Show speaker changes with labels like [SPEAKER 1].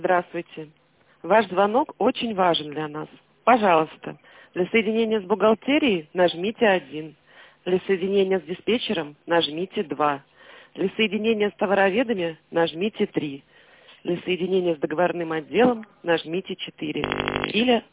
[SPEAKER 1] Здравствуйте. Ваш звонок очень важен для нас. Пожалуйста, для соединения с бухгалтерией нажмите 1. Для соединения с диспетчером нажмите 2. Для соединения с товароведами нажмите 3. Для соединения с договорным отделом нажмите 4. Или